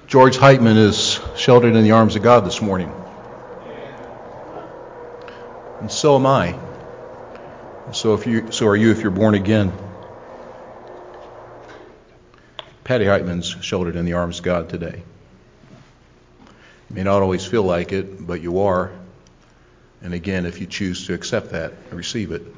George Heitman is sheltered in the arms of God this morning. And so am I. So are you if you're born again. Patty Heitman's sheltered in the arms of God today. You may not always feel like it, but you are. And again, if you choose to accept that, receive it.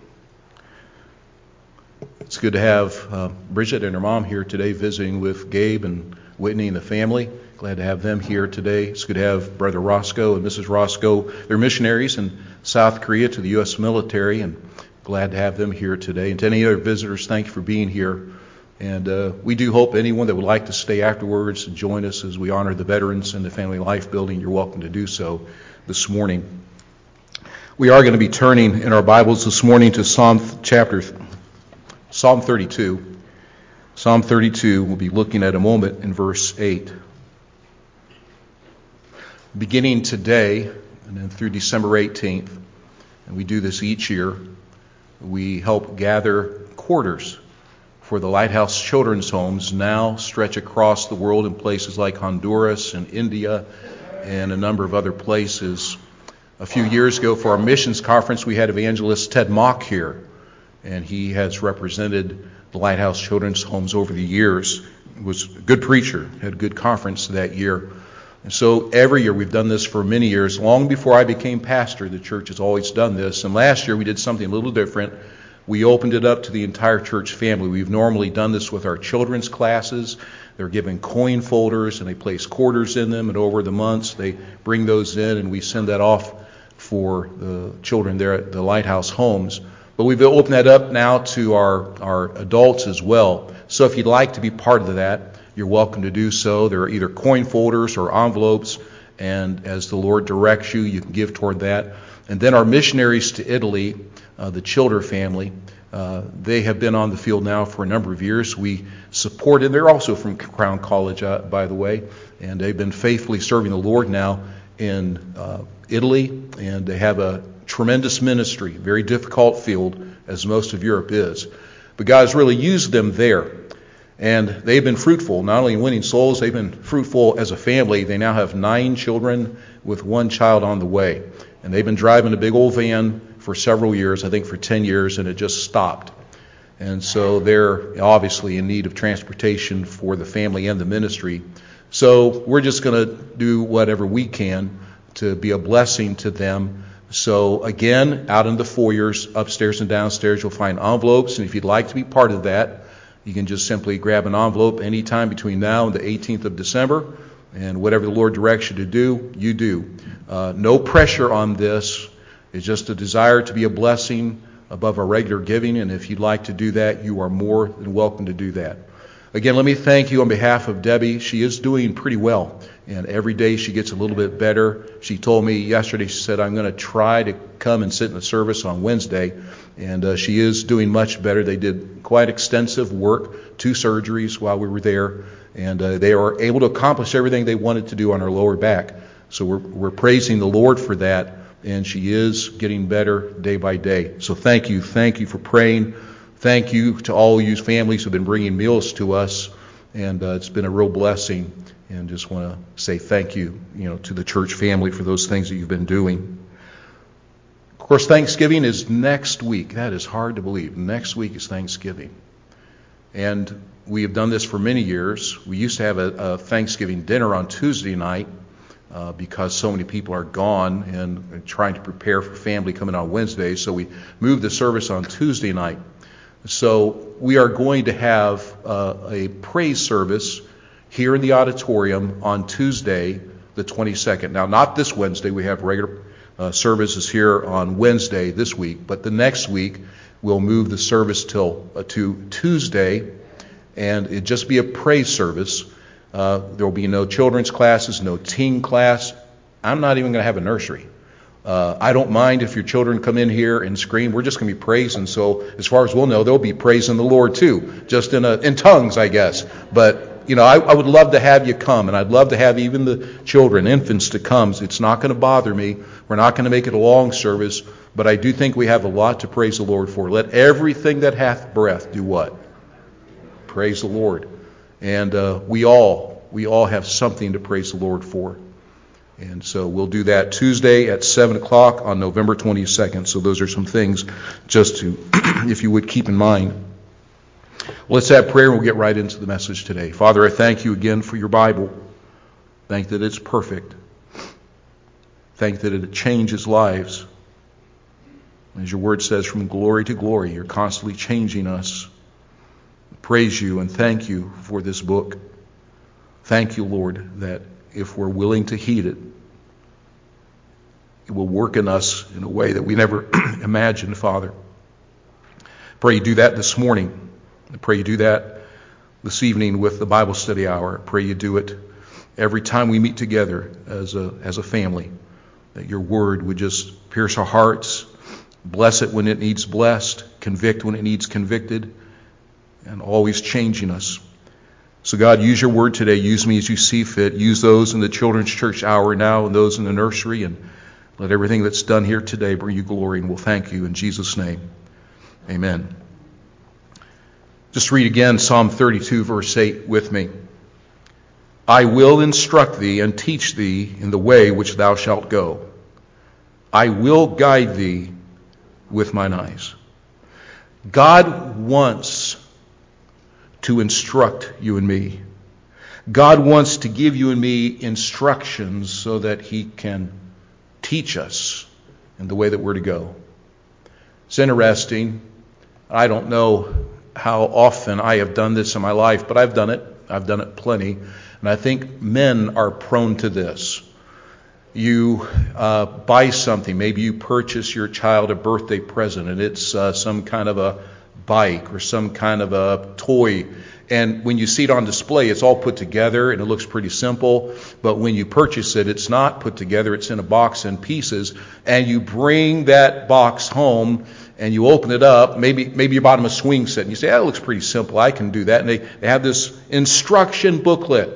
It's good to have Bridget and her mom here today visiting with Gabe and Whitney and the family. Glad to have them here today. It's good to have Brother Roscoe and Mrs. Roscoe. They're missionaries in South Korea to the U.S. military, and glad to have them here today. And to any other visitors, thank you for being here. And we do hope anyone that would like to stay afterwards and join us as we honor the veterans in the Family Life Building, you're welcome to do so this morning. We are going to be turning in our Bibles this morning to Psalm 32. Psalm 32, we'll be looking at a moment in verse 8. Beginning today and then through December 18th, and we do this each year, we help gather quarters for the Lighthouse Children's Homes now stretch across the world in places like Honduras and India and a number of other places. A few years ago for our missions conference, we had evangelist Ted Mock here, and he has represented the Lighthouse Children's Homes over the years. He was a good preacher, had a good conference that year. And so every year, we've done this for many years. Long before I became pastor, the church has always done this. And last year, we did something a little different. We opened it up to the entire church family. We've normally done this with our children's classes. They're given coin folders, and they place quarters in them. And over the months, they bring those in, and we send that off for the children there at the Lighthouse Homes. But we've opened that up now to our adults as well. So if you'd like to be part of that, you're welcome to do so. There are either coin folders or envelopes, and as the Lord directs you, you can give toward that. And then our missionaries to Italy, the Childer family, they have been on the field now for a number of years. We support them. They're also from Crown College, by the way, and they've been faithfully serving the Lord now in Italy, and they have a tremendous ministry, very difficult field, as most of Europe is. But God has really used them there. And they've been fruitful, not only in winning souls, they've been fruitful as a family. They now have 9 children with 1 child on the way. And they've been driving a big old van for several years, I think for 10 years, and it just stopped. And so they're obviously in need of transportation for the family and the ministry. So we're just going to do whatever we can to be a blessing to them. So again, out in the foyers, upstairs and downstairs, you'll find envelopes. And if you'd like to be part of that, you can just simply grab an envelope anytime between now and the 18th of December, and whatever the Lord directs you to do, you do. No pressure on this. It's just a desire to be a blessing above our regular giving, and if you'd like to do that, you are more than welcome to do that. Again, let me thank you on behalf of Debbie. She is doing pretty well, and every day she gets a little bit better. She told me yesterday, she said, I'm going to try to come and sit in the service on Wednesday, and she is doing much better. They did quite extensive work, 2 surgeries while we were there, and they are able to accomplish everything they wanted to do on her lower back. So we're praising the Lord for that, and she is getting better day by day. So thank you for praying. Thank you to all you families who have been bringing meals to us, and it's been a real blessing. And just want to say thank you, to the church family for those things that you've been doing. Of course, Thanksgiving is next week. That is hard to believe. Next week is Thanksgiving. And we have done this for many years. We used to have a Thanksgiving dinner on Tuesday night because so many people are gone and trying to prepare for family coming on Wednesday. So we moved the service on Tuesday night. So we are going to have a praise service here in the auditorium on Tuesday, the 22nd. Now, not this Wednesday. We have regular services here on Wednesday this week. But the next week, we'll move the service to Tuesday, and it'll just be a praise service. There will be no children's classes, no teen class. I'm not even going to have a nursery. I don't mind if your children come in here and scream. We're just going to be praising. So as far as we'll know, they'll be praising the Lord too, just in tongues, I guess. But I would love to have you come, and I'd love to have even the children, infants, to come. It's not going to bother me. We're not going to make it a long service, but I do think we have a lot to praise the Lord for. Let everything that hath breath do what? Praise the Lord. And we all we all have something to praise the Lord for. And so we'll do that Tuesday at 7 o'clock on November 22nd. So those are some things just to, if you would, keep in mind. Well, let's have prayer and we'll get right into the message today. Father, I thank you again for your Bible. Thank that it's perfect. Thank that it changes lives. As your word says, from glory to glory, you're constantly changing us. Praise you and thank you for this book. Thank you, Lord, that if we're willing to heed it, it will work in us in a way that we never imagined, Father. Pray you do that this morning. I pray you do that this evening with the Bible study hour. I pray you do it every time we meet together as a family, that your word would just pierce our hearts, bless it when it needs blessed, convict when it needs convicted, and always changing us. So God, use your word today. Use me as you see fit. Use those in the children's church hour now and those in the nursery, and let everything that's done here today bring you glory, and we'll thank you in Jesus' name. Amen. Just read again Psalm 32, verse 8 with me. I will instruct thee and teach thee in the way which thou shalt go. I will guide thee with mine eyes. God wants to instruct you and me. God wants to give you and me instructions so that he can teach us in the way that we're to go. It's interesting. I don't know how often I have done this in my life, but I've done it. I've done it plenty. And I think men are prone to this. You buy something. Maybe you purchase your child a birthday present, and it's some kind of a bike or some kind of a toy. And when you see it on display, it's all put together and it looks pretty simple. But when you purchase it, it's not put together. It's in a box in pieces. And you bring that box home and you open it up. Maybe you bought them a swing set and you say, that looks pretty simple. I can do that. And they have this instruction booklet.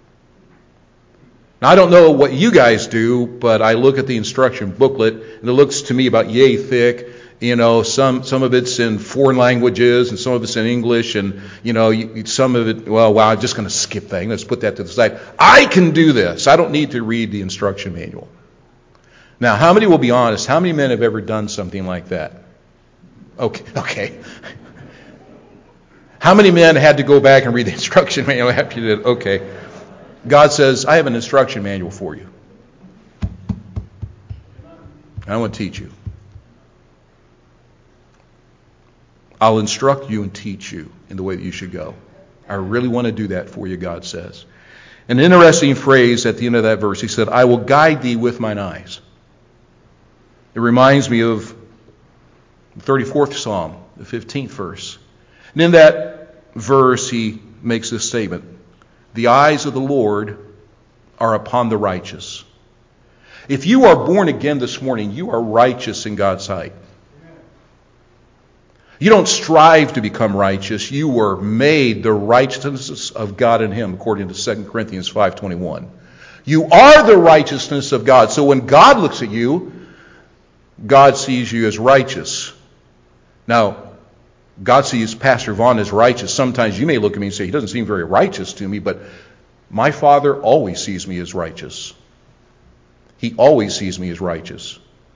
Now, I don't know what you guys do, but I look at the instruction booklet and it looks to me about yay thick. You know, some of it's in foreign languages and some of it's in English, and some of it, well, I'm just going to skip that. Let's put that to the side. I can do this. I don't need to read the instruction manual. Now, how many will be honest? How many men have ever done something like that? Okay. How many men had to go back and read the instruction manual after you did? Okay. God says, I have an instruction manual for you. I want to teach you. I'll instruct you and teach you in the way that you should go. I really want to do that for you, God says. An interesting phrase at the end of that verse. He said, I will guide thee with mine eyes. It reminds me of the 34th Psalm, the 15th verse. And in that verse, he makes this statement. The eyes of the Lord are upon the righteous. If you are born again this morning, you are righteous in God's sight. You don't strive to become righteous. You were made the righteousness of God in him, according to 2 Corinthians 5:21. You are the righteousness of God. So when God looks at you, God sees you as righteous. Now, God sees Pastor Vaughn as righteous. Sometimes you may look at me and say, he doesn't seem very righteous to me, but my Father always sees me as righteous. He always sees me as righteous.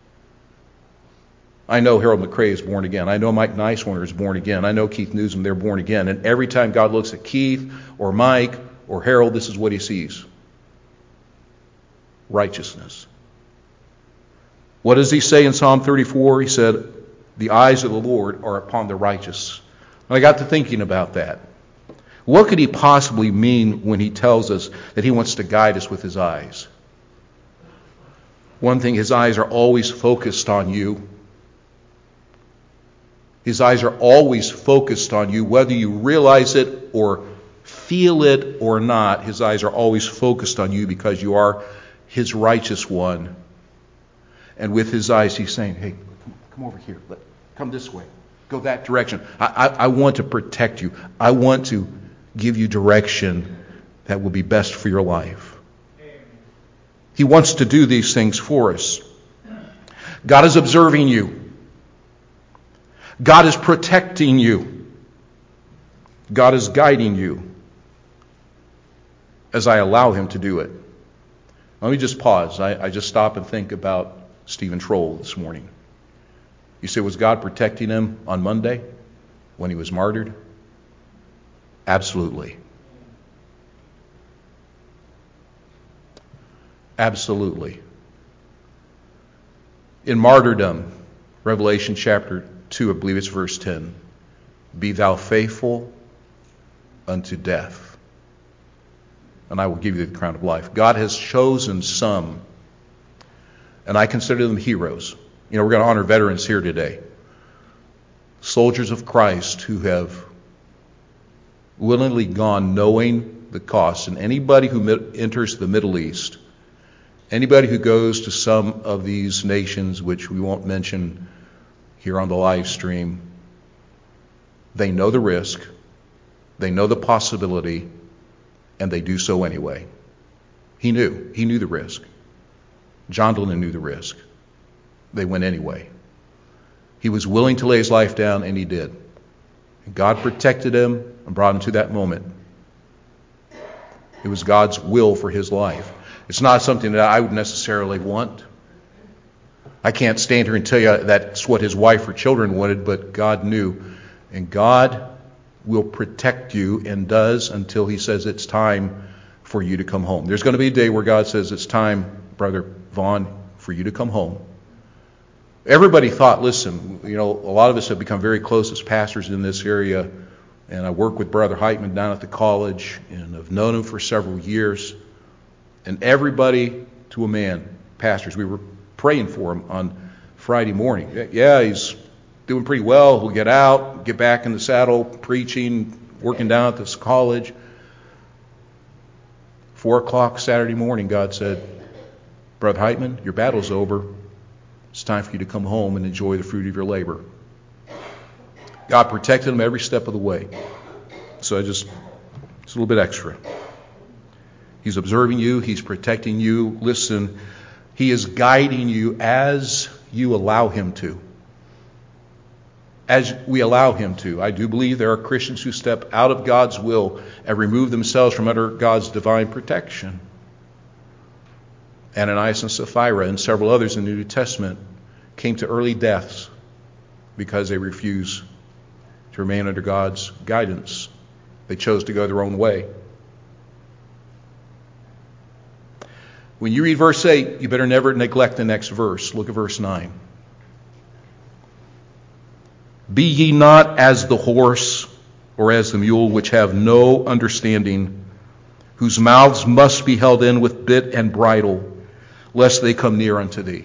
I know Harold McRae is born again. I know Mike Nicewarner is born again. I know Keith Newsom, they're born again. And every time God looks at Keith or Mike or Harold, this is what he sees. Righteousness. What does he say in Psalm 34? He said, the eyes of the Lord are upon the righteous. And I got to thinking about that. What could he possibly mean when he tells us that he wants to guide us with his eyes? One thing, his eyes are always focused on you. His eyes are always focused on you, whether you realize it or feel it or not. His eyes are always focused on you because you are his righteous one. And with his eyes, he's saying, hey, come over here. Come this way. Go that direction. I want to protect you. I want to give you direction that will be best for your life. He wants to do these things for us. God is observing you. God is protecting you. God is guiding you. as I allow him to do it. Let me just pause. I just stop and think about Stephen Troll this morning. You say, was God protecting him on Monday when he was martyred? Absolutely. Absolutely. In martyrdom, Revelation chapter 2, I believe it's verse 10, be thou faithful unto death, and I will give you the crown of life. God has chosen some, and I consider them heroes. You know, we're going to honor veterans here today. Soldiers of Christ who have willingly gone knowing the cost. And anybody who enters the Middle East, anybody who goes to some of these nations, which we won't mention here on the live stream, they know the risk, they know the possibility, and they do so anyway. He knew the risk. John Lennon knew the risk. They went anyway. He was willing to lay his life down, and he did. And God protected him and brought him to that moment. It was God's will for his life. It's not something that I would necessarily want. I can't stand here and tell you that's what his wife or children wanted, but God knew. And God will protect you and does until he says it's time for you to come home. There's going to be a day where God says it's time, Brother Vaughn, for you to come home. Everybody thought, listen, you know, a lot of us have become very close as pastors in this area, and I work with Brother Heitman down at the college, and I've known him for several years. And everybody, to a man, pastors, we were praying for him on Friday morning. Yeah, he's doing pretty well. He'll get out, get back in the saddle, preaching, working down at this college. 4 o'clock Saturday morning, God said, Brother Heitman, your battle's over. It's time for you to come home and enjoy the fruit of your labor. God protected him every step of the way. So it's a little bit extra. He's observing you. He's protecting you. Listen, he is guiding you as you allow him to. As we allow him to. I do believe there are Christians who step out of God's will and remove themselves from under God's divine protection. Ananias and Sapphira and several others in the New Testament came to early deaths because they refused to remain under God's guidance. They chose to go their own way. When you read verse 8, you better never neglect the next verse. Look at verse 9. Be ye not as the horse or as the mule, which have no understanding, whose mouths must be held in with bit and bridle, lest they come near unto thee.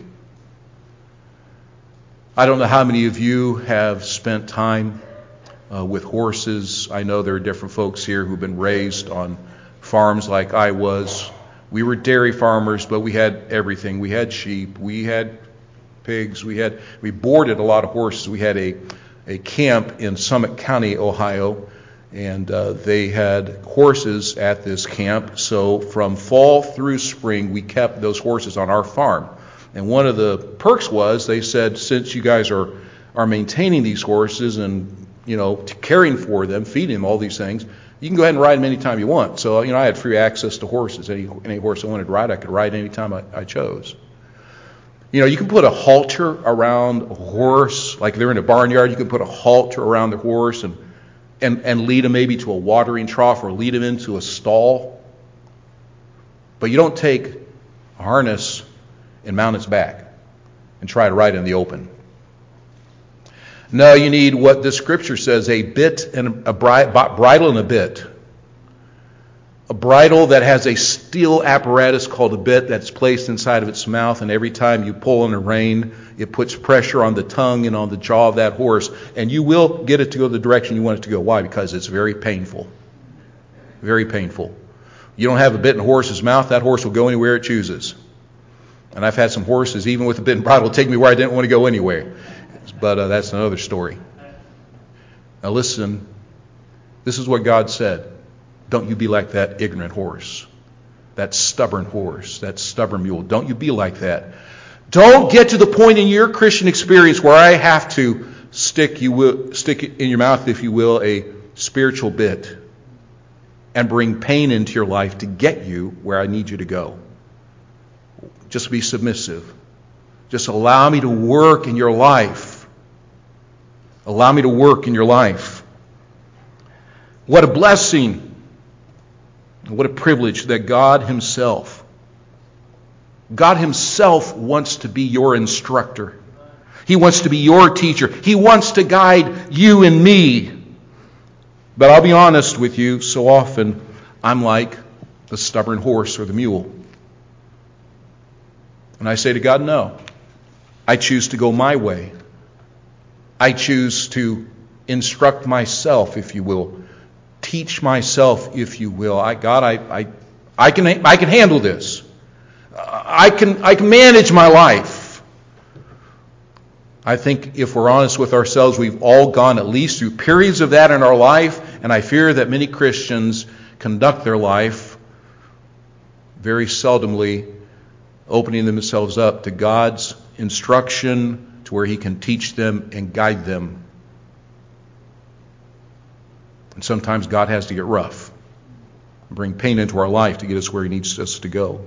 I don't know how many of you have spent time with horses. I know there are different folks here who've been raised on farms like I was. We were dairy farmers, but we had everything. We had sheep, we had pigs, we boarded a lot of horses. We had a camp in Summit County, Ohio, and they had horses at this camp. So from fall through spring, we kept those horses on our farm. And one of the perks was they said, since you guys are maintaining these horses and, you know, caring for them, feeding them, all these things, you can go ahead and ride them anytime you want. So, you know, I had free access to horses. Any horse I wanted to ride, I could ride anytime I chose. You know, you can put a halter around a horse, like they're in a barnyard. You can put a halter around the horse and lead them maybe to a watering trough or lead them into a stall. But you don't take a harness and mount its back and try to ride in the open. No, you need what the scripture says, a bit and a bridle and a bit. A bridle that has a steel apparatus called a bit that's placed inside of its mouth, and every time you pull on the rein, it puts pressure on the tongue and on the jaw of that horse, and you will get it to go the direction you want it to go. Why? Because it's very painful. Very painful. You don't have a bit in a horse's mouth, that horse will go anywhere it chooses. And I've had some horses, even with a bit and bridle, take me where I didn't want to go anywhere. But that's another story. Now listen, this is what God said. Don't you be like that ignorant horse, that stubborn horse, that stubborn mule. Don't you be like that. Don't get to the point in your Christian experience where I have to stick in your mouth, if you will, a spiritual bit. and bring pain into your life to get you where I need you to go. Just be submissive. Just allow me to work in your life. Allow me to work in your life. What a blessing. What a privilege that God Himself wants to be your instructor. He wants to be your teacher. He wants to guide you and me. But I'll be honest with you, so often I'm like the stubborn horse or the mule. And I say to God, no. I choose to go my way. I choose to instruct myself, if you will. Teach myself, if you will. I can handle this. I can manage my life. I think if we're honest with ourselves, we've all gone at least through periods of that in our life, and I fear that many Christians conduct their life very seldomly opening themselves up to God's instruction, to where He can teach them and guide them. And sometimes God has to get rough and bring pain into our life to get us where He needs us to go.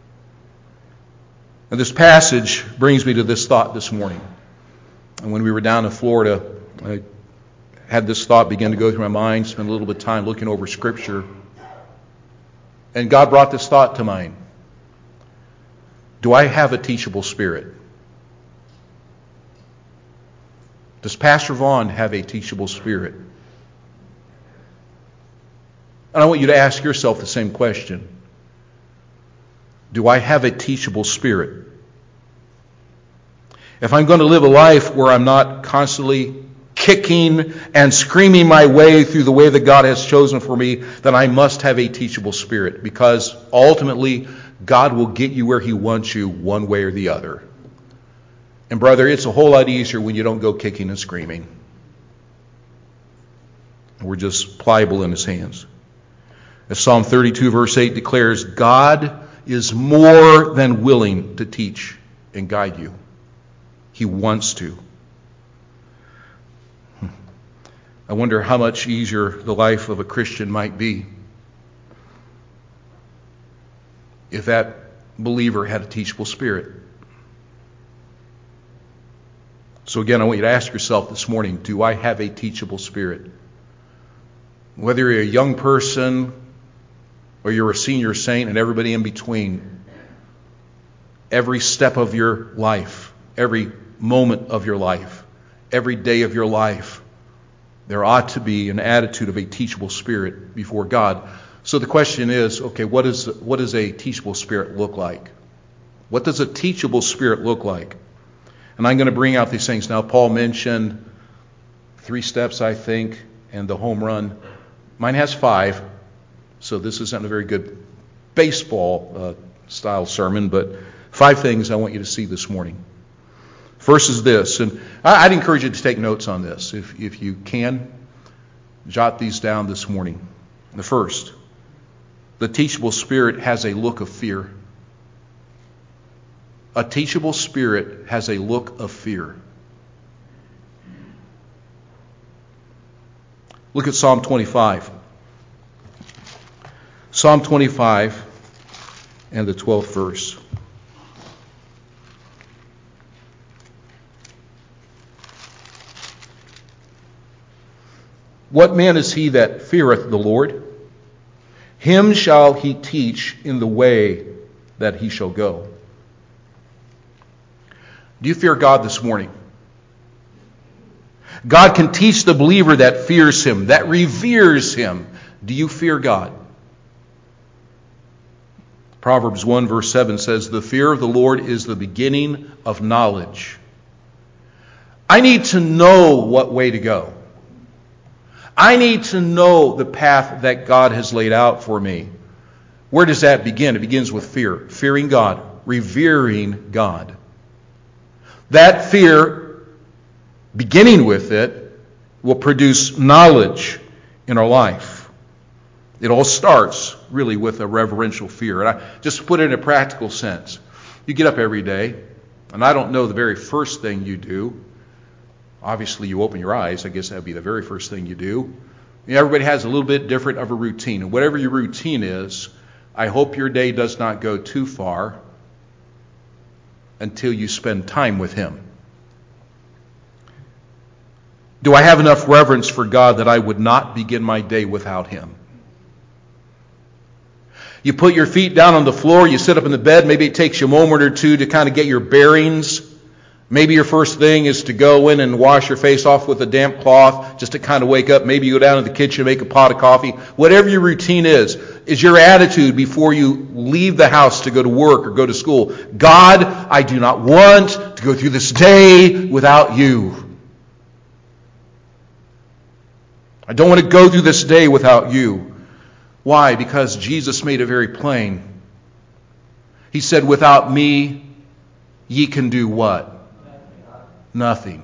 And this passage brings me to this thought this morning. And when we were down in Florida, I had this thought begin to go through my mind, spent a little bit of time looking over Scripture. And God brought this thought to mind. Do I have a teachable spirit? Does Pastor Vaughn have a teachable spirit? And I want you to ask yourself the same question. Do I have a teachable spirit? If I'm going to live a life where I'm not constantly kicking and screaming my way through the way that God has chosen for me, then I must have a teachable spirit, because ultimately God will get you where He wants you one way or the other. And brother, it's a whole lot easier when you don't go kicking and screaming. We're just pliable in His hands. As Psalm 32 verse 8 declares, God is more than willing to teach and guide you. He wants to. I wonder how much easier the life of a Christian might be if that believer had a teachable spirit. So again, I want you to ask yourself this morning, do I have a teachable spirit? Whether you're a young person or you're a senior saint and everybody in between, every step of your life, every moment of your life, every day of your life, there ought to be an attitude of a teachable spirit before God. So the question is, okay, what does a teachable spirit look like? What does a teachable spirit look like? And I'm going to bring out these things. Now, Paul mentioned 3 steps, I think, and the home run. Mine has 5, so this isn't a very good baseball style sermon, but 5 things I want you to see this morning. First is this, and I'd encourage you to take notes on this. If you can, jot these down this morning. The first, the teachable spirit has a look of fear. A teachable spirit has a look of fear. Look at Psalm 25. Psalm 25 and the 12th verse. What man is he that feareth the Lord? Him shall he teach in the way that he shall go. Do you fear God this morning? God can teach the believer that fears Him, that reveres Him. Do you fear God? Proverbs 1 verse 7 says, the fear of the Lord is the beginning of knowledge. I need to know what way to go. I need to know the path that God has laid out for me. Where does that begin? It begins with fear. Fearing God. Revering God. That fear, beginning with it, will produce knowledge in our life. It all starts really with a reverential fear. And I just put it in a practical sense. You get up every day, and I don't know the very first thing you do. Obviously, you open your eyes. I guess that would be the very first thing you do. Everybody has a little bit different of a routine. And whatever your routine is, I hope your day does not go too far until you spend time with Him. Do I have enough reverence for God that I would not begin my day without Him? You put your feet down on the floor, you sit up in the bed, maybe it takes you a moment or two to kind of get your bearings. Maybe your first thing is to go in and wash your face off with a damp cloth just to kind of wake up. Maybe you go down to the kitchen and make a pot of coffee. Whatever your routine is your attitude before you leave the house to go to work or go to school. God, I do not want to go through this day without you. I don't want to go through this day without you. Why? Because Jesus made it very plain. He said, without me, ye can do what? Nothing.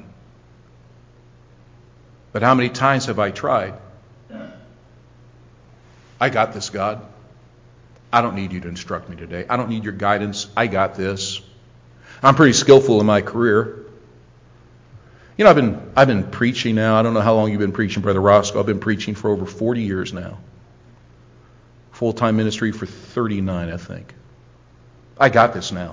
But how many times have I tried? I got this, God. I don't need you to instruct me today. I don't need your guidance. I got this. I'm pretty skillful in my career. You know, I've been preaching now. I don't know how long you've been preaching, Brother Roscoe. I've been preaching for over 40 years now. Full-time ministry for 39, I think. I got this now.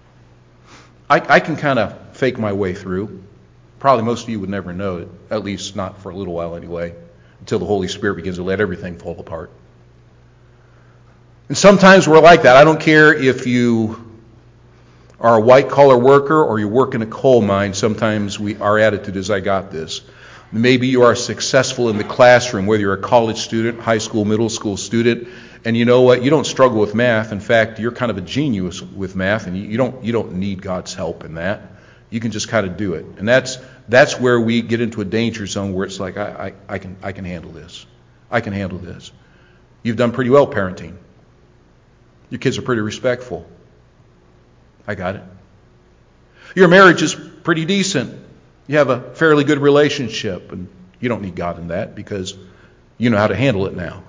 I can kind of fake my way through. Probably most of you would never know it, at least not for a little while anyway, until the Holy Spirit begins to let everything fall apart. And sometimes we're like that. I don't care if you are a white-collar worker or you work in a coal mine. Sometimes our attitude is, I got this. Maybe you are successful in the classroom, whether you're a college student, high school, middle school student, and you know what? You don't struggle with math. In fact, you're kind of a genius with math, and you don't need God's help in that. You can just kind of do it. And that's where we get into a danger zone where it's like, I can handle this. I can handle this. You've done pretty well parenting. Your kids are pretty respectful. I got it. Your marriage is pretty decent. You have a fairly good relationship, and you don't need God in that because you know how to handle it now.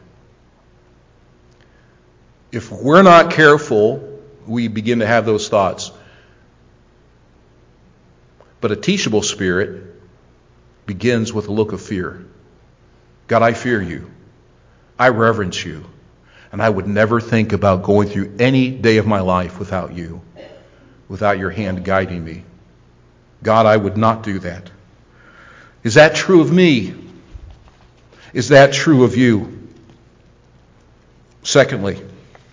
If we're not careful, we begin to have those thoughts. But a teachable spirit begins with a look of fear. God, I fear you. I reverence you. And I would never think about going through any day of my life without you, without your hand guiding me. God, I would not do that. Is that true of me? Is that true of you? Secondly,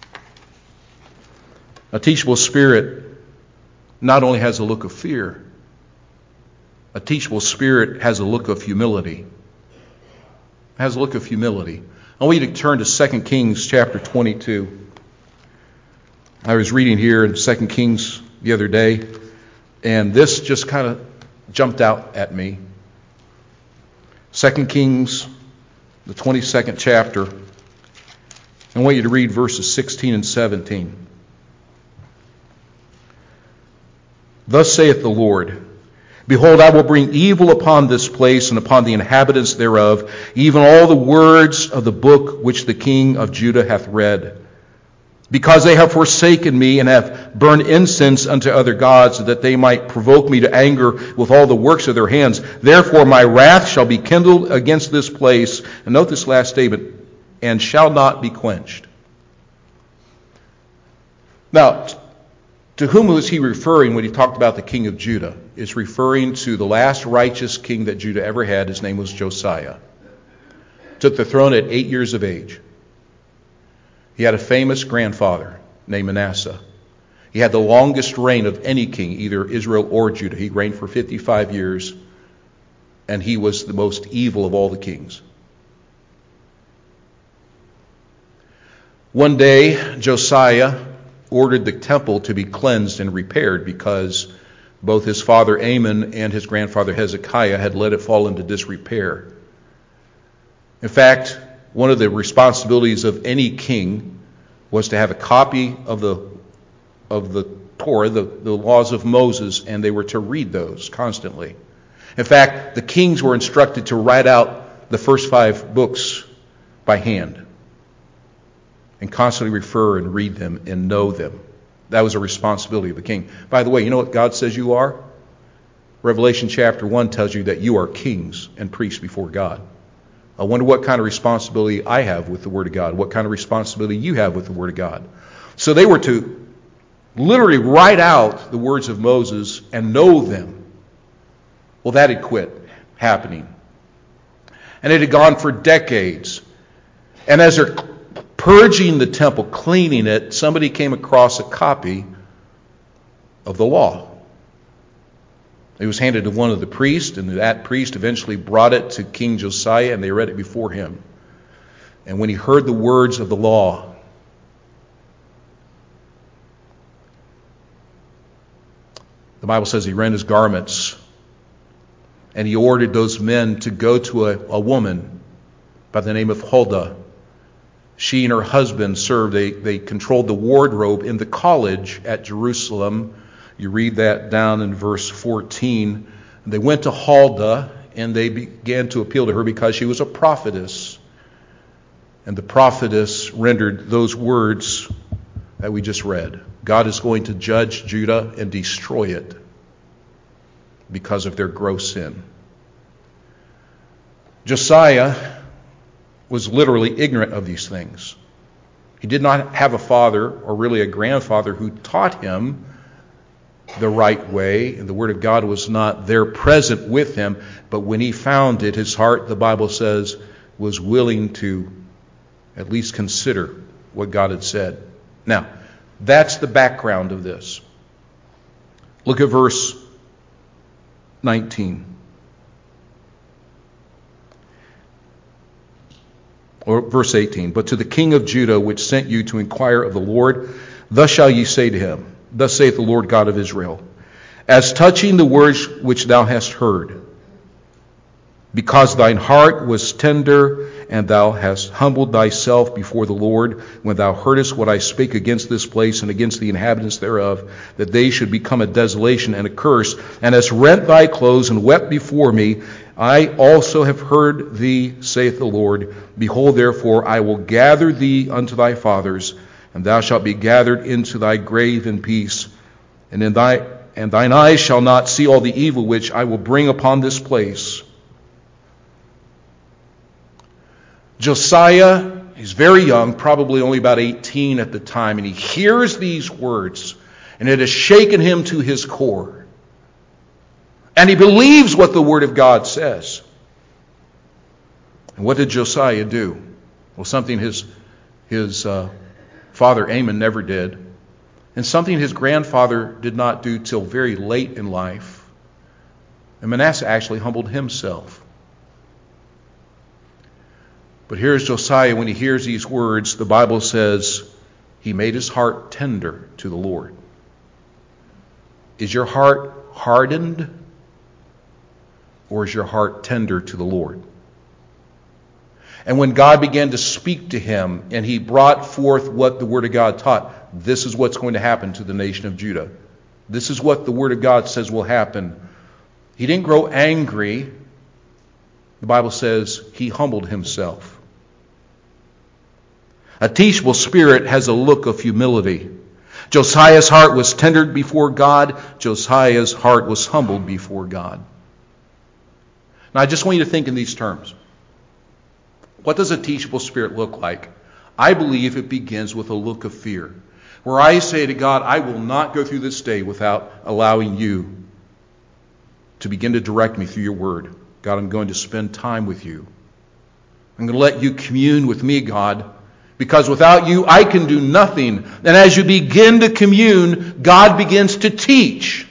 a teachable spirit not only has a look of fear, a teachable spirit has a look of humility. It has a look of humility. I want you to turn to 2 Kings chapter 22. I was reading here in 2 Kings the other day, and this just kind of jumped out at me. 2 Kings, the 22nd chapter. I want you to read verses 16 and 17. Thus saith the Lord, Behold, I will bring evil upon this place and upon the inhabitants thereof, even all the words of the book which the king of Judah hath read. Because they have forsaken me and have burned incense unto other gods, that they might provoke me to anger with all the works of their hands. Therefore my wrath shall be kindled against this place. And note this last statement, and shall not be quenched. Now, to whom was he referring when he talked about the king of Judah? It's referring to the last righteous king that Judah ever had. His name was Josiah. Took the throne at 8 years of age. He had a famous grandfather named Manasseh. He had the longest reign of any king, either Israel or Judah. He reigned for 55 years, and he was the most evil of all the kings. One day, Josiah ordered the temple to be cleansed and repaired because both his father Amon and his grandfather Hezekiah had let it fall into disrepair. In fact, one of the responsibilities of any king was to have a copy of the Torah, the laws of Moses, and they were to read those constantly. In fact, the kings were instructed to write out the first 5 books by hand and constantly refer and read them and know them. That was a responsibility of the king. By the way, you know what God says you are? Revelation chapter 1 tells you that you are kings and priests before God. I wonder what kind of responsibility I have with the Word of God, what kind of responsibility you have with the Word of God. So they were to literally write out the words of Moses and know them. Well, that had quit happening. And it had gone for decades. And as they're purging the temple, cleaning it, somebody came across a copy of the law. It was handed to one of the priests, and that priest eventually brought it to King Josiah, and they read it before him. And when he heard the words of the law, the Bible says he rent his garments, and he ordered those men to go to a woman by the name of Huldah. She and her husband served. They controlled the wardrobe in the college at Jerusalem. You read that down in verse 14. They went to Huldah, and they began to appeal to her because she was a prophetess. And the prophetess rendered those words that we just read. God is going to judge Judah and destroy it because of their gross sin. Josiah was literally ignorant of these things. He did not have a father or really a grandfather who taught him the right way, and the Word of God was not there present with him. But when he found it, his heart, the Bible says, was willing to at least consider what God had said. Now, that's the background of this. Look at verse 19. Or verse 18. But to the king of Judah, which sent you to inquire of the Lord, thus shall ye say to him, Thus saith the Lord God of Israel, As touching the words which thou hast heard, because thine heart was tender, and thou hast humbled thyself before the Lord, when thou heardest what I spake against this place and against the inhabitants thereof, that they should become a desolation and a curse, and hast rent thy clothes and wept before me, I also have heard thee, saith the Lord. Behold, therefore, I will gather thee unto thy fathers, and thou shalt be gathered into thy grave in peace, and thine eyes shall not see all the evil which I will bring upon this place. Josiah, he's very young, probably only about 18 at the time, and he hears these words, and it has shaken him to his core. And he believes what the Word of God says. And what did Josiah do? Well, something his father Amon never did, and something his grandfather did not do till very late in life. And Manasseh actually humbled himself. But here's Josiah, when he hears these words, the Bible says he made his heart tender to the Lord. Is your heart hardened, or is your heart tender to the Lord? And when God began to speak to him, and he brought forth what the Word of God taught, this is what's going to happen to the nation of Judah. This is what the Word of God says will happen. He didn't grow angry. The Bible says he humbled himself. A teachable spirit has a look of humility. Josiah's heart was tendered before God. Josiah's heart was humbled before God. Now, I just want you to think in these terms. What does a teachable spirit look like? I believe it begins with a look of fear, where I say to God, I will not go through this day without allowing you to begin to direct me through your word. God, I'm going to spend time with you. I'm going to let you commune with me, God, because without you, I can do nothing. And as you begin to commune, God begins to teach.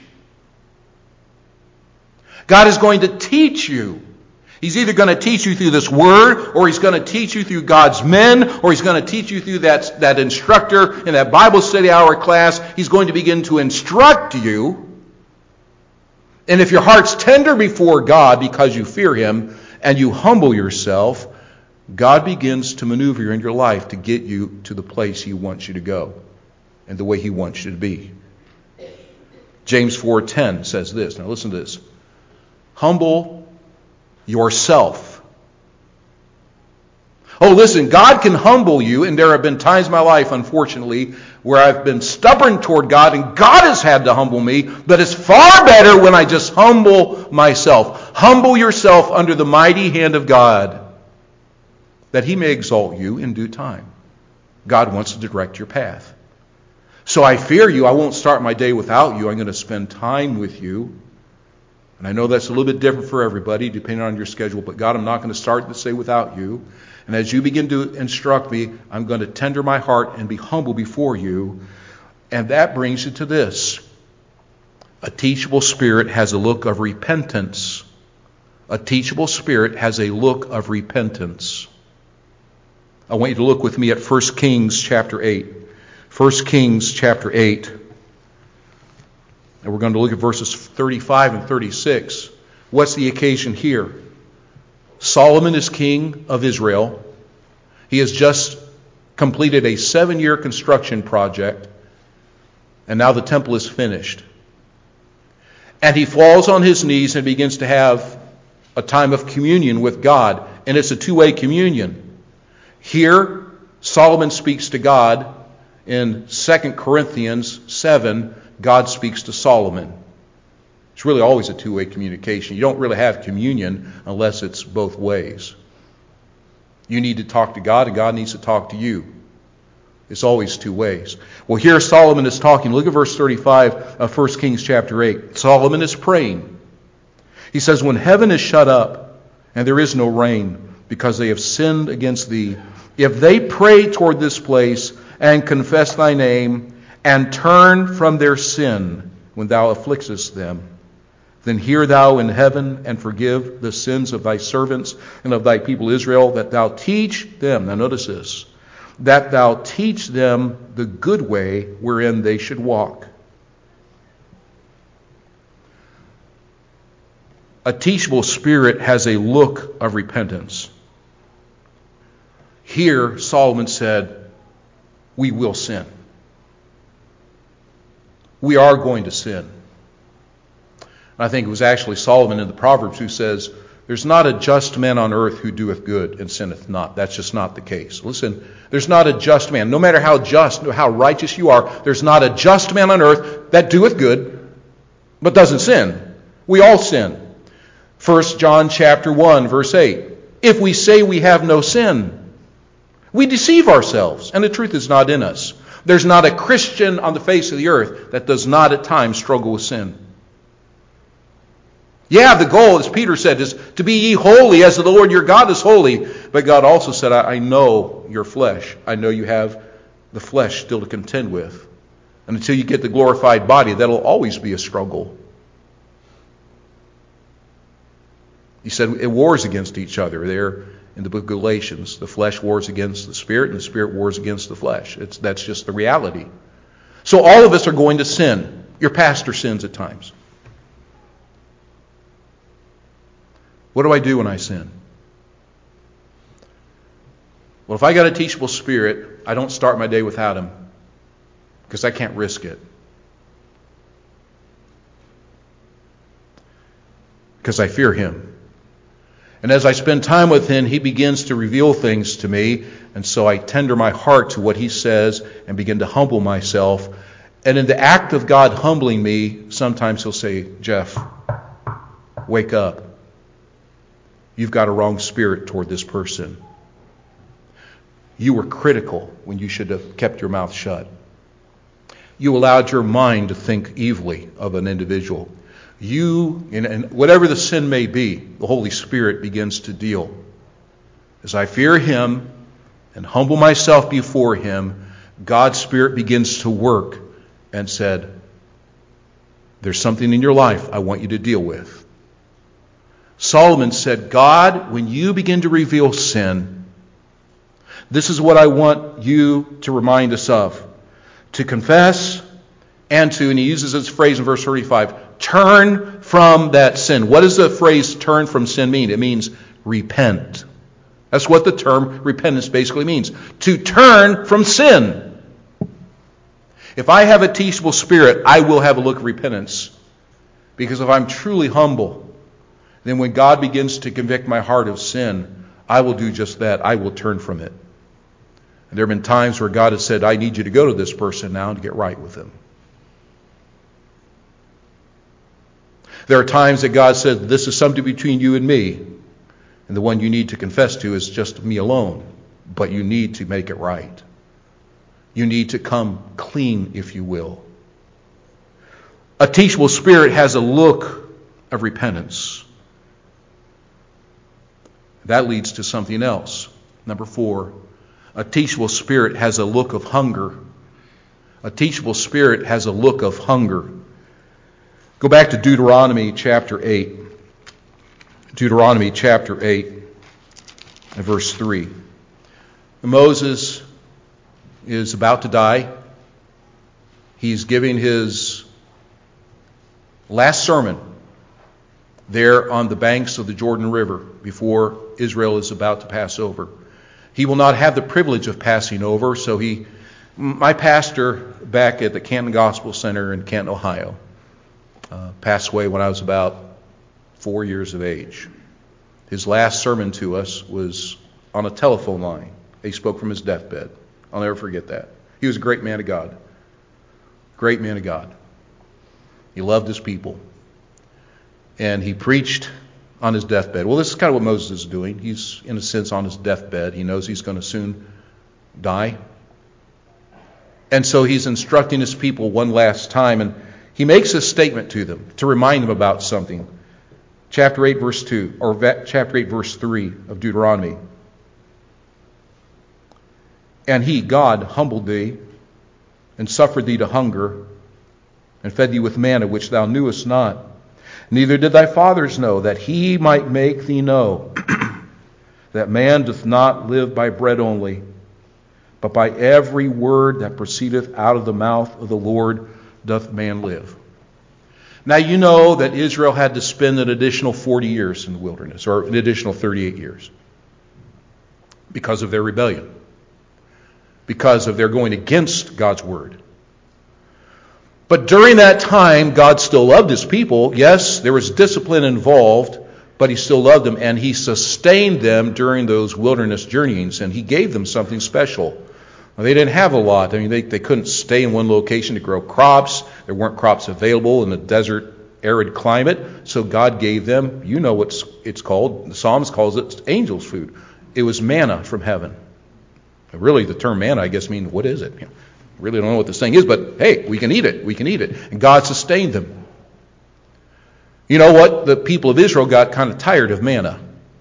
God is going to teach you. He's either going to teach you through this word, or he's going to teach you through God's men, or he's going to teach you through that instructor in that Bible study hour class. He's going to begin to instruct you. And if your heart's tender before God because you fear him and you humble yourself, God begins to maneuver in your life to get you to the place he wants you to go and the way he wants you to be. James 4:10 says this. Now listen to this. Humble yourself. Oh, listen, God can humble you, and there have been times in my life, unfortunately, where I've been stubborn toward God, and God has had to humble me, but it's far better when I just humble myself. Humble yourself under the mighty hand of God. that he may exalt you in due time. God wants to direct your path. So I fear you. I won't start my day without you. I'm going to spend time with you. And I know that's a little bit different for everybody, depending on your schedule. But God, I'm not going to start the day without you. And as you begin to instruct me, I'm going to tender my heart and be humble before you. And that brings you to this. A teachable spirit has a look of repentance. A teachable spirit has a look of repentance. I want you to look with me at 1 Kings chapter 8. 1 Kings chapter 8. And we're going to look at verses 35 and 36. What's the occasion here? Solomon is king of Israel. He has just completed a 7-year construction project. And now the temple is finished. And he falls on his knees and begins to have a time of communion with God. And it's a two-way communion. Here, Solomon speaks to God. In 2 Corinthians 7, God speaks to Solomon. It's really always a two-way communication. You don't really have communion unless it's both ways. You need to talk to God, and God needs to talk to you. It's always two ways. Well, here Solomon is talking. Look at verse 35 of 1 Kings chapter 8. Solomon is praying. He says, when heaven is shut up and there is no rain because they have sinned against thee, if they pray toward this place and confess thy name and turn from their sin when thou afflictest them, then hear thou in heaven and forgive the sins of thy servants and of thy people Israel, that thou teach them, now notice this, that thou teach them the good way wherein they should walk. A teachable spirit has a look of repentance. Here, Solomon said, we will sin. We are going to sin. I think it was actually Solomon in the Proverbs who says, there's not a just man on earth who doeth good and sinneth not. That's just not the case. Listen, there's not a just man. No matter how just, how righteous you are, there's not a just man on earth that doeth good, but doesn't sin. We all sin. 1 John chapter 1, verse 8. If we say we have no sin, we deceive ourselves, and the truth is not in us. There's not a Christian on the face of the earth that does not at times struggle with sin. Yeah, the goal, as Peter said, is to be ye holy as the Lord your God is holy. But God also said, I know your flesh. I know you have the flesh still to contend with. And until you get the glorified body, that'll always be a struggle. He said it wars against each other there in the book of Galatians. The flesh wars against the spirit, and the spirit wars against the flesh. That's just the reality. So all of us are going to sin. Your pastor sins at times. What do I do when I sin? Well, if I got a teachable spirit, I don't start my day without him because I can't risk it. Because I fear him. And as I spend time with him, he begins to reveal things to me. And so I tender my heart to what he says and begin to humble myself. And in the act of God humbling me, sometimes he'll say, Jeff, wake up. You've got a wrong spirit toward this person. You were critical when you should have kept your mouth shut. You allowed your mind to think evilly of an individual. You, and whatever the sin may be, the Holy Spirit begins to deal. As I fear him and humble myself before him, God's Spirit begins to work and said, there's something in your life I want you to deal with. Solomon said, God, when you begin to reveal sin, this is what I want you to remind us of. To confess and he uses this phrase in verse 35, turn from that sin. What does the phrase turn from sin mean? It means repent. That's what the term repentance basically means. To turn from sin. If I have a teachable spirit, I will have a look of repentance. Because if I'm truly humble, then when God begins to convict my heart of sin, I will do just that. I will turn from it. And there have been times where God has said, I need you to go to this person now to get right with them. There are times that God said, this is something between you and me. And the one you need to confess to is just me alone. But you need to make it right. You need to come clean, if you will. A teachable spirit has a look of repentance. That leads to something else. Number 4, a teachable spirit has a look of hunger. A teachable spirit has a look of hunger. Go back to Deuteronomy chapter 8. Deuteronomy chapter 8 and verse 3. Moses is about to die. He's giving his last sermon there on the banks of the Jordan River before Israel is about to pass over. He will not have the privilege of passing over, so my pastor back at the Canton Gospel Center in Canton, Ohio, passed away when I was about 4 years of age. His last sermon to us was on a telephone line. He spoke from his deathbed. I'll never forget that. He was a great man of God. Great man of God. He loved his people. And he preached on his deathbed. Well, this is kind of what Moses is doing. He's, in a sense, on his deathbed. He knows he's going to soon die. And so he's instructing his people one last time. And he makes a statement to them to remind them about something. Chapter 8, verse 2, or chapter 8, verse 3 of Deuteronomy. And he, God, humbled thee, and suffered thee to hunger, and fed thee with manna which thou knewest not. Neither did thy fathers know, that he might make thee know that man doth not live by bread only, but by every word that proceedeth out of the mouth of the Lord doth man live. Now you know that Israel had to spend an additional 40 years in the wilderness, or an additional 38 years, because of their rebellion, because of their going against God's word. But during that time, God still loved his people. Yes, there was discipline involved, but he still loved them, and he sustained them during those wilderness journeyings, and he gave them something special. Now, they didn't have a lot. I mean, they couldn't stay in one location to grow crops. There weren't crops available in the desert, arid climate, so God gave them, you know what it's called, the Psalms calls it angel's food. It was manna from heaven. Really, the term manna, I guess, means what is it? Really don't know what this thing is, but hey, we can eat it. We can eat it. And God sustained them. You know what? The people of Israel got kind of tired of manna.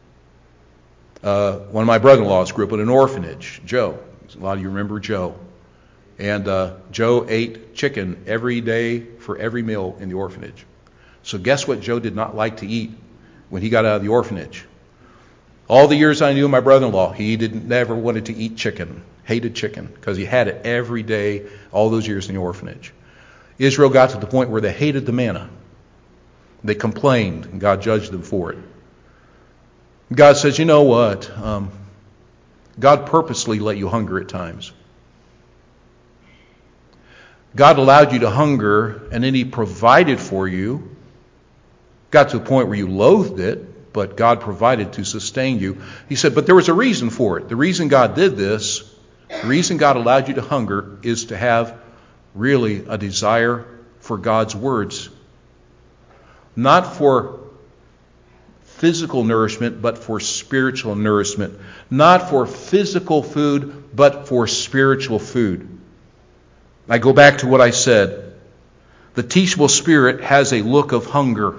One of my brother-in-laws grew up in an orphanage, Joe. A lot of you remember Joe. And Joe ate chicken every day for every meal in the orphanage. So guess what Joe did not like to eat when he got out of the orphanage? All the years I knew my brother-in-law, he never wanted to eat chicken. Hated chicken because he had it every day all those years in the orphanage. Israel got to the point where they hated the manna. They complained, and God judged them for it. God says, you know what? God purposely let you hunger at times. God allowed you to hunger, and then he provided for you. Got to a point where you loathed it, but God provided to sustain you. He said, but there was a reason for it. The reason God did this, the reason God allowed you to hunger is to have really a desire for God's words. Not for physical nourishment, but for spiritual nourishment. Not for physical food, but for spiritual food. I go back to what I said. The teachable spirit has a look of hunger.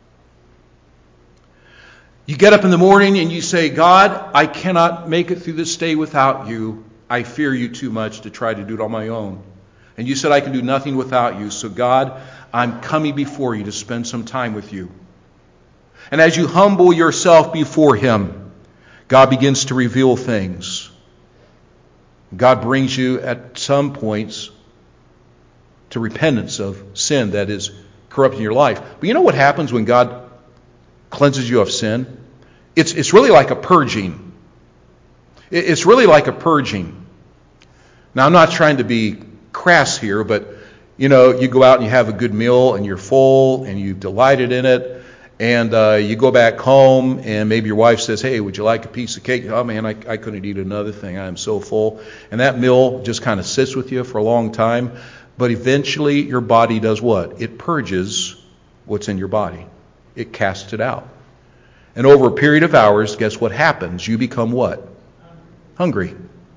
You get up in the morning and you say, God, I cannot make it through this day without you. I fear you too much to try to do it on my own. And you said I can do nothing without you. So God, I'm coming before you to spend some time with you. And as you humble yourself before him, God begins to reveal things. God brings you at some points to repentance of sin that is corrupting your life. But you know what happens when God cleanses you of sin? It's really like a purging. It's really like a purging. Now, I'm not trying to be crass here, but, you know, you go out and you have a good meal and you're full and you've delighted in it, and you go back home and maybe your wife says, hey, would you like a piece of cake? Oh, man, I couldn't eat another thing. I am so full. And that meal just kind of sits with you for a long time, but eventually your body does what? It purges what's in your body. It casts it out. And over a period of hours, guess what happens? You become what? Hungry.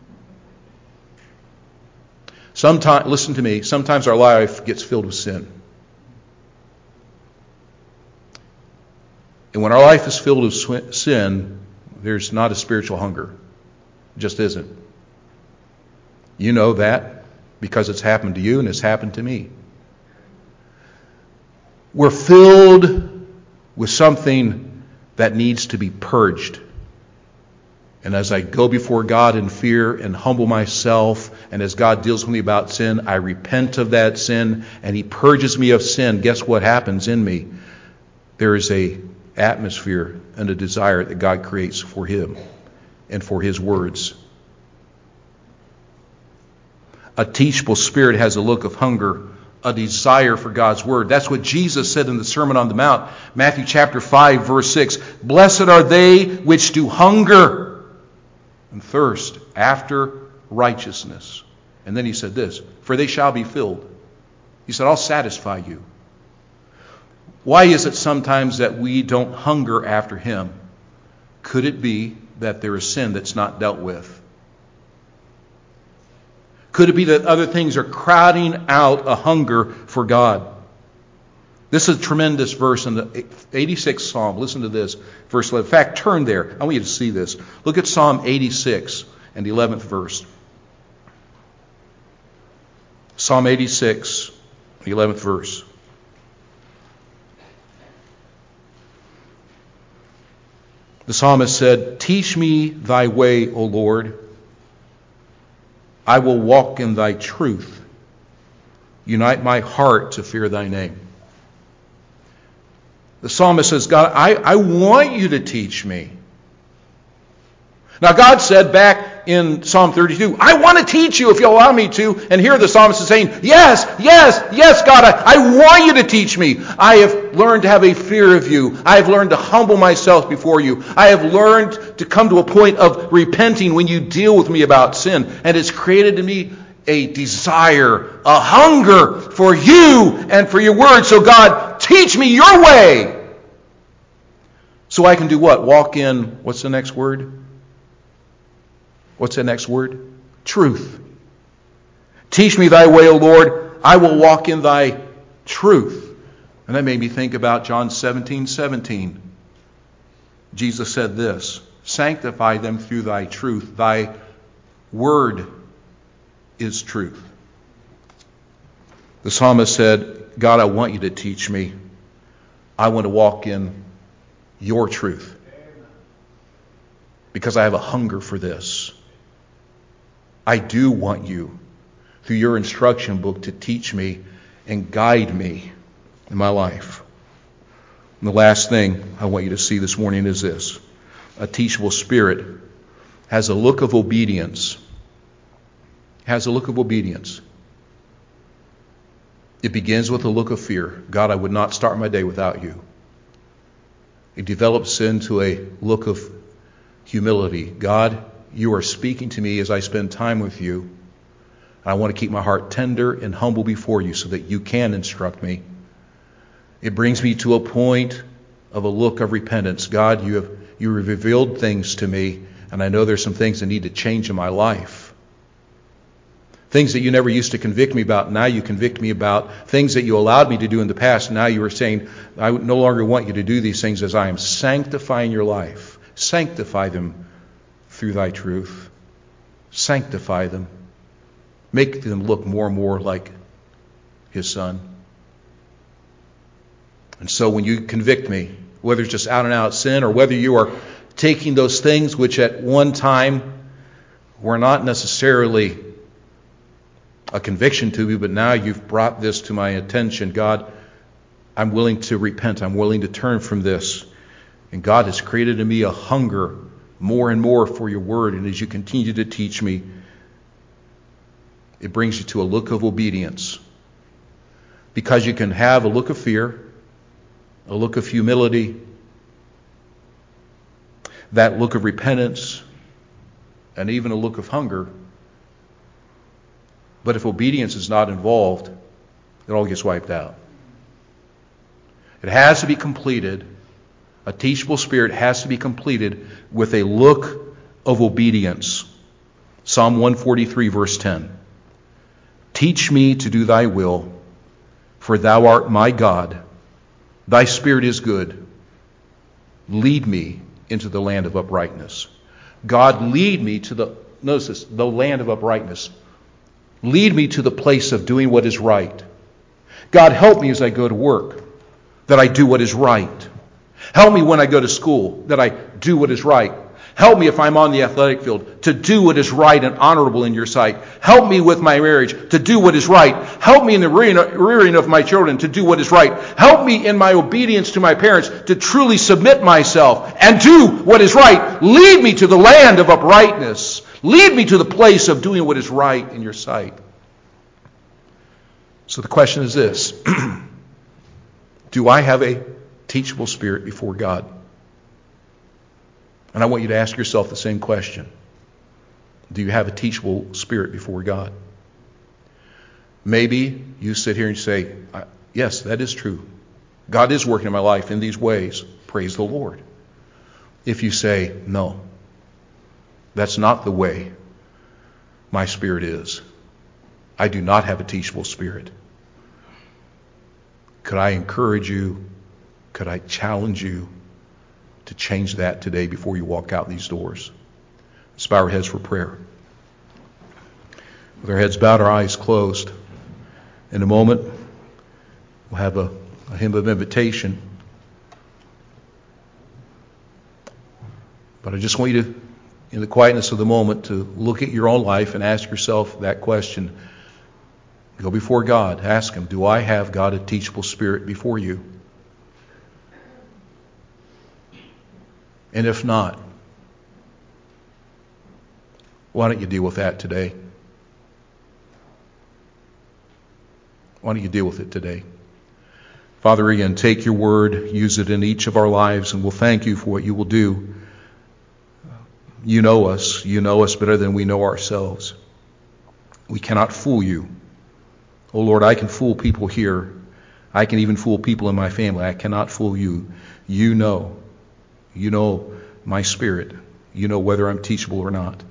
Sometimes, listen to me, sometimes our life gets filled with sin. And when our life is filled with sin, there's not a spiritual hunger. It just isn't. You know that because it's happened to you and it's happened to me. We're filled with something that needs to be purged. And as I go before God in fear and humble myself, and as God deals with me about sin, I repent of that sin, and He purges me of sin. Guess what happens in me? There is an atmosphere and a desire that God creates for Him and for His words. A teachable spirit has a look of hunger, a desire for God's word. That's what Jesus said in the Sermon on the Mount, Matthew chapter 5, verse 6. Blessed are they which do hunger and thirst after righteousness. And then He said this, for they shall be filled. He said, I'll satisfy you. Why is it sometimes that we don't hunger after Him? Could it be that there is sin that's not dealt with? Could it be that other things are crowding out a hunger for God? This is a tremendous verse in the 86th Psalm. Listen to this, verse 11. In fact, turn there. I want you to see this. Look at Psalm 86 and the 11th verse. Psalm 86, the 11th verse. The psalmist said, teach me thy way, O Lord. I will walk in thy truth. Unite my heart to fear thy name. The psalmist says, God, I want you to teach me. Now God said back in Psalm 32, I want to teach you if you'll allow me to. And here the psalmist is saying, yes, God, I want you to teach me. I have learned to have a fear of you. I have learned to humble myself before you. I have learned to come to a point of repenting when you deal with me about sin. And it's created in me a desire, a hunger for you and for your word. So God, teach me your way. So I can do what? Walk in, what's the next word? What's the next word? Truth. Teach me thy way, O Lord. I will walk in thy truth. And that made me think about John 17:17. Jesus said this, sanctify them through thy truth. Thy word is truth. The psalmist said, God, I want you to teach me. I want to walk in your truth. Because I have a hunger for this. I do want you, through your instruction book, to teach me and guide me in my life. And the last thing I want you to see this morning is this. A teachable spirit has a look of obedience. Has a look of obedience. It begins with a look of fear. God, I would not start my day without you. It develops into a look of humility. God, you are speaking to me as I spend time with you. I want to keep my heart tender and humble before you so that you can instruct me. It brings me to a point of a look of repentance. God, you have revealed things to me, and I know there's some things that need to change in my life. Things that you never used to convict me about, now you convict me about. Things that you allowed me to do in the past, now you are saying, I no longer want you to do these things as I am sanctifying your life. Sanctify them through thy truth. Sanctify them. Make them look more and more like his Son. And so when you convict me, whether it's just out and out sin or whether you are taking those things which at one time were not necessarily a conviction to me, but now you've brought this to my attention, God, I'm willing to repent. I'm willing to turn from this. And God has created in me a hunger more and more for your word. And as you continue to teach me, it brings you to a look of obedience. Because you can have a look of fear, a look of humility, that look of repentance, and even a look of hunger. But if obedience is not involved, it all gets wiped out. It has to be completed A teachable spirit has to be completed with a look of obedience. Psalm 143, verse 10. Teach me to do thy will, for thou art my God. Thy spirit is good. Lead me into the land of uprightness. God, lead me to the, notice this, the land of uprightness. Lead me to the place of doing what is right. God, help me as I go to work, that I do what is right. Help me when I go to school, that I do what is right. Help me if I'm on the athletic field to do what is right and honorable in your sight. Help me with my marriage to do what is right. Help me in the rearing of my children to do what is right. Help me in my obedience to my parents to truly submit myself and do what is right. Lead me to the land of uprightness. Lead me to the place of doing what is right in your sight. So the question is this. Do I have a teachable spirit before God? And I want you to ask yourself the same question. Do you have a teachable spirit before God? Maybe you sit here and say, yes, that is true. God is working in my life in these ways. Praise the Lord. If you say, no, that's not the way my spirit is. I do not have a teachable spirit. Could I encourage you? Could I challenge you to change that today before you walk out these doors? Let's bow our heads for prayer. With our heads bowed, our eyes closed. In a moment, we'll have a hymn of invitation. But I just want you to, in the quietness of the moment, to look at your own life and ask yourself that question. Go before God. Ask Him, do I have, God, a teachable spirit before you? And if not, why don't you deal with that today? Why don't you deal with it today? Father, again, take your word, use it in each of our lives, and we'll thank you for what you will do. You know us better than we know ourselves. We cannot fool you. Oh Lord, I can fool people here. I can even fool people in my family. I cannot fool you. You know my spirit. You know whether I'm teachable or not.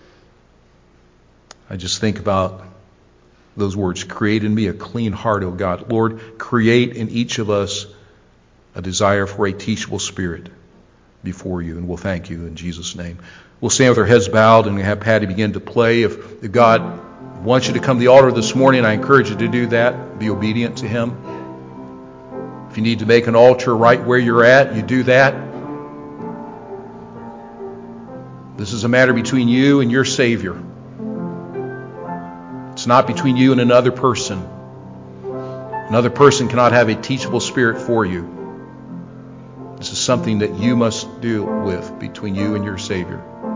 I just think about those words. Create in me a clean heart, O God. Lord, create in each of us a desire for a teachable spirit before you. And we'll thank you in Jesus' name. We'll stand with our heads bowed and have Patty begin to play. If God wants you to come to the altar this morning, I encourage you to do that. Be obedient to Him. If you need to make an altar right where you're at, you do that. This is a matter between you and your Savior. It's not between you and another person. Another person cannot have a teachable spirit for you. This is something that you must deal with between you and your Savior.